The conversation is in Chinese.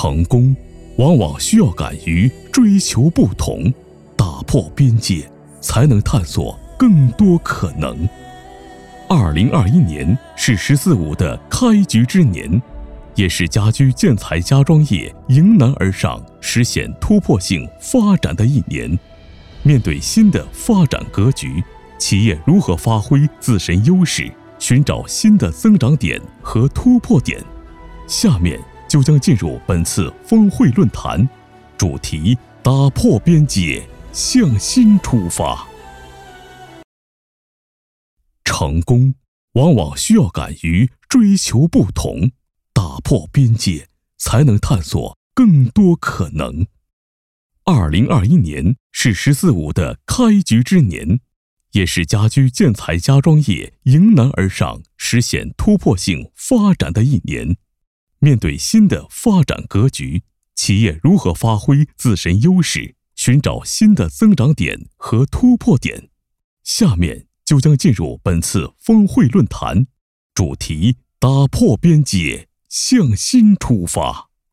成功往往需要敢于追求不同，打破边界，才能探索更多可能。2021年是“十四五”的开局之年，也是家居建材家装业迎难而上、实现突破性发展的一年。面对新的发展格局，企业如何发挥自身优势，寻找新的增长点和突破点？下面就将进入本次峰会论坛，主题：打破边界，向新出发。成功往往需要敢于追求不同，打破边界，才能探索更多可能。2021年是“十四五”的开局之年，也是家居建材家装业迎难而上、实现突破性发展的一年。面对新的发展格局，企业如何发挥自身优势，寻找新的增长点和突破点？下面就将进入本次峰会论坛，主题：打破边界，向新出发。